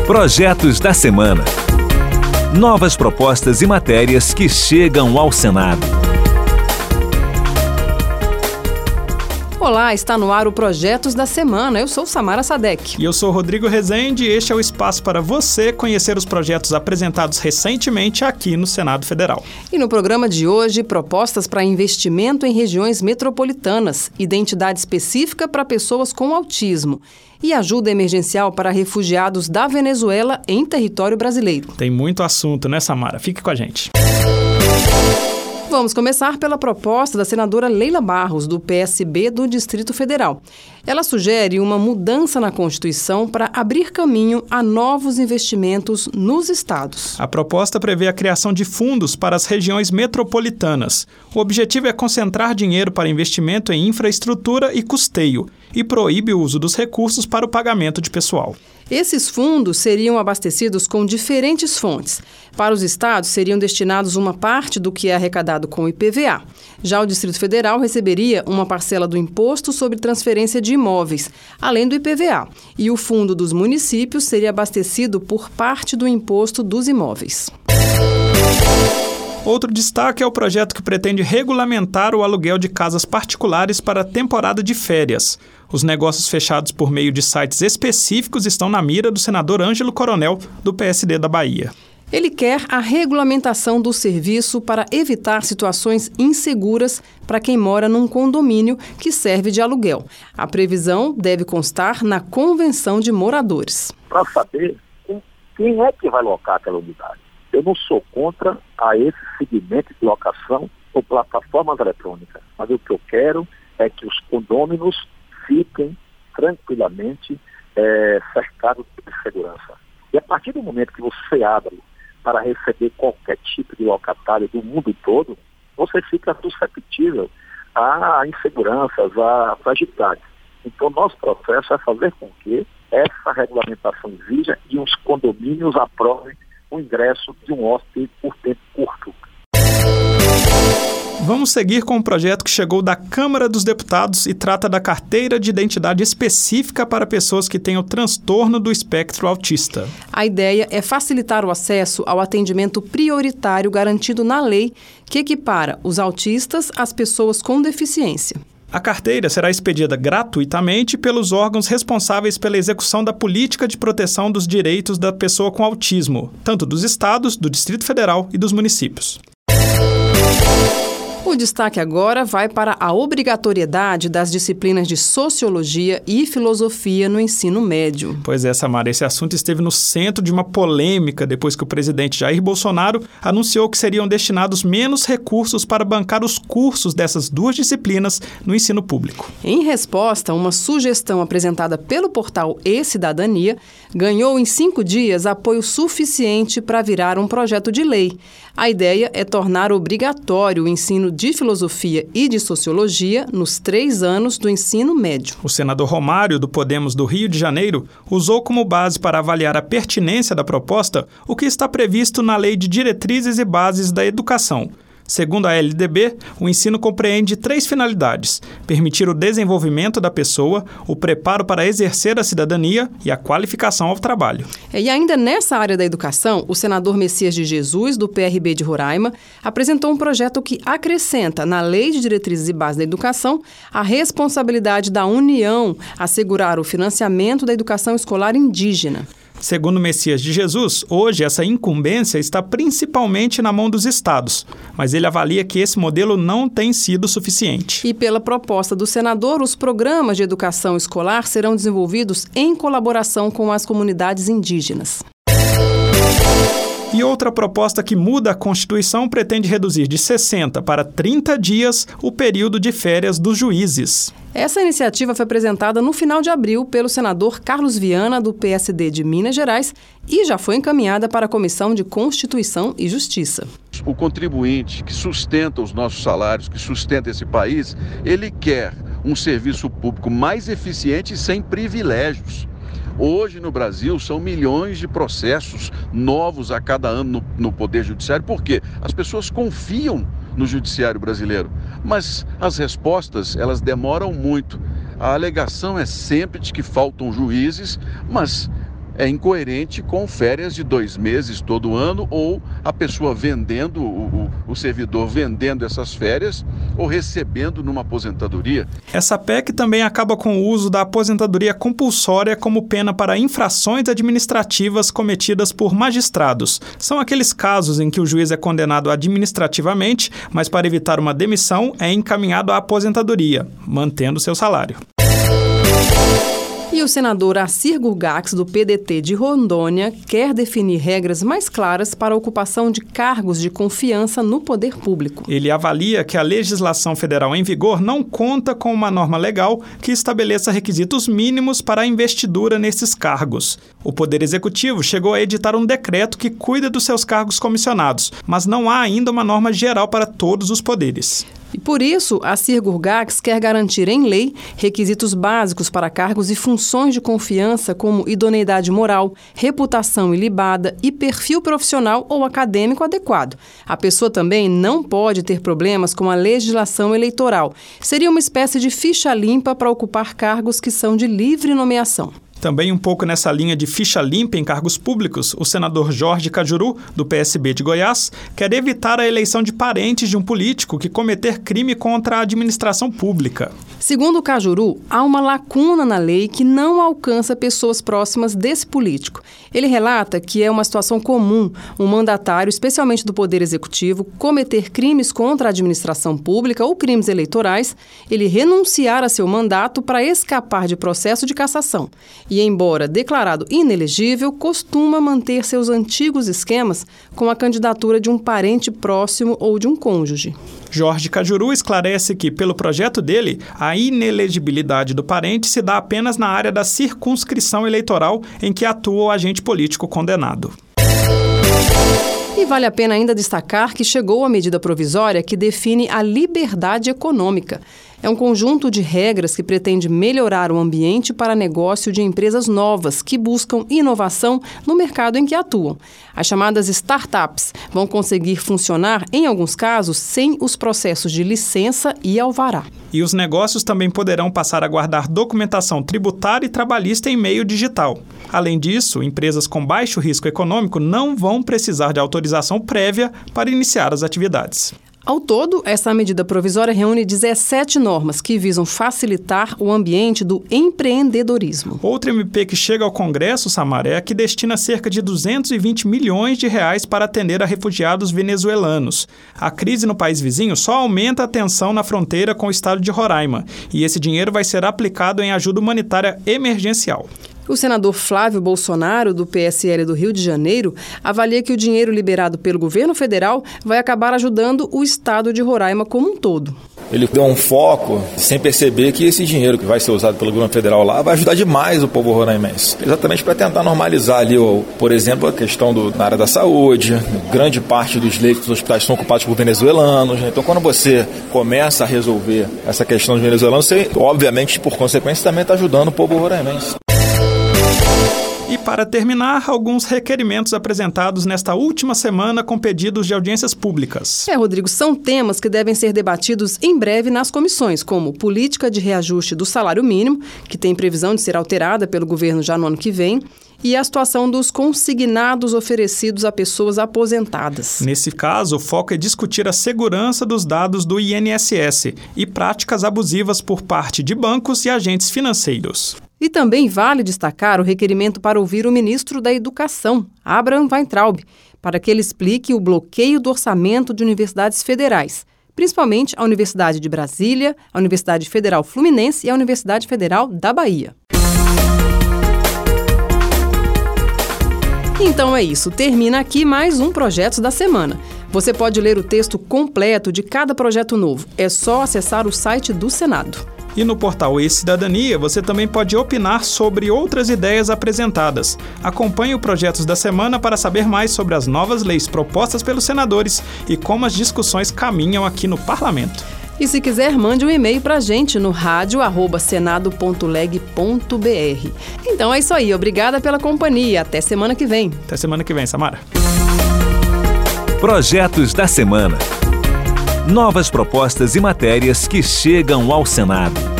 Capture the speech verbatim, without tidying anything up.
Projetos da Semana. Novas propostas e matérias que chegam ao Senado. Olá, está no ar o Projetos da Semana. Eu sou Samara Sadek. E eu sou Rodrigo Rezende e este é o espaço para você conhecer os projetos apresentados recentemente aqui no Senado Federal. E no programa de hoje, propostas para investimento em regiões metropolitanas, identidade específica para pessoas com autismo e ajuda emergencial para refugiados da Venezuela em território brasileiro. Tem muito assunto, né, Samara? Fique com a gente. Vamos começar pela proposta da senadora Leila Barros, do P S B do Distrito Federal. Ela sugere uma mudança na Constituição para abrir caminho a novos investimentos nos estados. A proposta prevê a criação de fundos para as regiões metropolitanas. O objetivo é concentrar dinheiro para investimento em infraestrutura e custeio e proíbe o uso dos recursos para o pagamento de pessoal. Esses fundos seriam abastecidos com diferentes fontes. Para os estados, seriam destinados uma parte do que é arrecadado com o I P V A. Já o Distrito Federal receberia uma parcela do Imposto sobre Transferência de Imóveis, além do I P V A. E o fundo dos municípios seria abastecido por parte do Imposto dos Imóveis. Outro destaque é o projeto que pretende regulamentar o aluguel de casas particulares para a temporada de férias. Os negócios fechados por meio de sites específicos estão na mira do senador Ângelo Coronel, do P S D da Bahia. Ele quer a regulamentação do serviço para evitar situações inseguras para quem mora num condomínio que serve de aluguel. A previsão deve constar na Convenção de Moradores. Para saber quem é que vai locar aquela unidade. Eu não sou contra a esse segmento de locação ou plataformas eletrônicas, mas o que eu quero é que os condôminos fiquem tranquilamente é, cercados de segurança. E a partir do momento que você abre para receber qualquer tipo de locatário do mundo todo, você fica suscetível a inseguranças, a fragilidades. Então, nosso processo é fazer com que essa regulamentação exija e os condomínios aprovem o ingresso de um hóspede por tempo curto. Vamos seguir com um projeto que chegou da Câmara dos Deputados e trata da carteira de identidade específica para pessoas que têm o transtorno do espectro autista. A ideia é facilitar o acesso ao atendimento prioritário garantido na lei que equipara os autistas às pessoas com deficiência. A carteira será expedida gratuitamente pelos órgãos responsáveis pela execução da política de proteção dos direitos da pessoa com autismo, tanto dos estados, do Distrito Federal e dos municípios. O destaque agora vai para a obrigatoriedade das disciplinas de Sociologia e Filosofia no ensino médio. Pois é, Samara, esse assunto esteve no centro de uma polêmica depois que o presidente Jair Bolsonaro anunciou que seriam destinados menos recursos para bancar os cursos dessas duas disciplinas no ensino público. Em resposta, uma sugestão apresentada pelo portal E-Cidadania ganhou em cinco dias apoio suficiente para virar um projeto de lei. A ideia é tornar obrigatório o ensino de Filosofia e de Sociologia nos três anos do ensino médio. O senador Romário, do Podemos do Rio de Janeiro, usou como base para avaliar a pertinência da proposta o que está previsto na Lei de Diretrizes e Bases da Educação. Segundo a L D B, o ensino compreende três finalidades: permitir o desenvolvimento da pessoa, o preparo para exercer a cidadania e a qualificação ao trabalho. E ainda nessa área da educação, o senador Messias de Jesus, do P R B de Roraima, apresentou um projeto que acrescenta na Lei de Diretrizes e Bases da Educação a responsabilidade da União assegurar o financiamento da educação escolar indígena. Segundo Messias de Jesus, hoje essa incumbência está principalmente na mão dos estados, mas ele avalia que esse modelo não tem sido suficiente. E pela proposta do senador, os programas de educação escolar serão desenvolvidos em colaboração com as comunidades indígenas. E outra proposta que muda a Constituição pretende reduzir de sessenta para trinta dias o período de férias dos juízes. Essa iniciativa foi apresentada no final de abril pelo senador Carlos Viana, do P S D de Minas Gerais, e já foi encaminhada para a Comissão de Constituição e Justiça. O contribuinte que sustenta os nossos salários, que sustenta esse país, ele quer um serviço público mais eficiente e sem privilégios. Hoje no Brasil são milhões de processos novos a cada ano no, no Poder Judiciário, porque as pessoas confiam no Judiciário brasileiro, mas as respostas elas demoram muito. A alegação é sempre de que faltam juízes, mas é incoerente com férias de dois meses todo ano, ou a pessoa vendendo, o, o, o servidor vendendo essas férias ou recebendo numa aposentadoria. Essa P E C também acaba com o uso da aposentadoria compulsória como pena para infrações administrativas cometidas por magistrados. São aqueles casos em que o juiz é condenado administrativamente, mas para evitar uma demissão é encaminhado à aposentadoria, mantendo seu salário. E o senador Assir Gurgax, do P D T de Rondônia, quer definir regras mais claras para a ocupação de cargos de confiança no poder público. Ele avalia que a legislação federal em vigor não conta com uma norma legal que estabeleça requisitos mínimos para a investidura nesses cargos. O Poder Executivo chegou a editar um decreto que cuida dos seus cargos comissionados, mas não há ainda uma norma geral para todos os poderes. E por isso, Assir Gurgax quer garantir em lei requisitos básicos para cargos e funções de confiança como idoneidade moral, reputação ilibada e perfil profissional ou acadêmico adequado. A pessoa também não pode ter problemas com a legislação eleitoral. Seria uma espécie de ficha limpa para ocupar cargos que são de livre nomeação. Também um pouco nessa linha de ficha limpa em cargos públicos, o senador Jorge Cajuru, do P S B de Goiás, quer evitar a eleição de parentes de um político que cometer crime contra a administração pública. Segundo o Cajuru, há uma lacuna na lei que não alcança pessoas próximas desse político. Ele relata que é uma situação comum um mandatário, especialmente do Poder Executivo, cometer crimes contra a administração pública ou crimes eleitorais, ele renunciar a seu mandato para escapar de processo de cassação. E, embora declarado inelegível, costuma manter seus antigos esquemas com a candidatura de um parente próximo ou de um cônjuge. Jorge Cajuru esclarece que, pelo projeto dele, a inelegibilidade do parente se dá apenas na área da circunscrição eleitoral em que atua o agente político condenado. E vale a pena ainda destacar que chegou a medida provisória que define a liberdade econômica. É um conjunto de regras que pretende melhorar o ambiente para negócio de empresas novas que buscam inovação no mercado em que atuam. As chamadas startups vão conseguir funcionar, em alguns casos, sem os processos de licença e alvará. E os negócios também poderão passar a guardar documentação tributária e trabalhista em meio digital. Além disso, empresas com baixo risco econômico não vão precisar de autorização prévia para iniciar as atividades. Ao todo, essa medida provisória reúne dezessete normas que visam facilitar o ambiente do empreendedorismo. Outra M P que chega ao Congresso, Samara, é a que destina cerca de duzentos e vinte milhões de reais para atender a refugiados venezuelanos. A crise no país vizinho só aumenta a tensão na fronteira com o estado de Roraima, e esse dinheiro vai ser aplicado em ajuda humanitária emergencial. O senador Flávio Bolsonaro, do P S L do Rio de Janeiro, avalia que o dinheiro liberado pelo governo federal vai acabar ajudando o estado de Roraima como um todo. Ele deu um foco, sem perceber que esse dinheiro que vai ser usado pelo governo federal lá vai ajudar demais o povo roraimense. Exatamente para tentar normalizar ali, por exemplo, a questão do, na área da saúde. Grande parte dos leitos dos hospitais são ocupados por venezuelanos. Então, quando você começa a resolver essa questão dos venezuelanos, você, obviamente, por consequência, também está ajudando o povo roraimense. E para terminar, alguns requerimentos apresentados nesta última semana com pedidos de audiências públicas. É, Rodrigo, são temas que devem ser debatidos em breve nas comissões, como política de reajuste do salário mínimo, que tem previsão de ser alterada pelo governo já no ano que vem, e a situação dos consignados oferecidos a pessoas aposentadas. Nesse caso, o foco é discutir a segurança dos dados do I N S S e práticas abusivas por parte de bancos e agentes financeiros. E também vale destacar o requerimento para ouvir o ministro da Educação, Abraham Weintraub, para que ele explique o bloqueio do orçamento de universidades federais, principalmente a Universidade de Brasília, a Universidade Federal Fluminense e a Universidade Federal da Bahia. Então é isso, termina aqui mais um Projetos da Semana. Você pode ler o texto completo de cada projeto novo, é só acessar o site do Senado. E no portal E-Cidadania, você também pode opinar sobre outras ideias apresentadas. Acompanhe o Projetos da Semana para saber mais sobre as novas leis propostas pelos senadores e como as discussões caminham aqui no Parlamento. E se quiser, mande um e-mail para a gente no rádio arroba senado ponto leg ponto br. Então é isso aí, obrigada pela companhia. Até semana que vem. Até semana que vem, Samara. Projetos da Semana. Novas propostas e matérias que chegam ao Senado.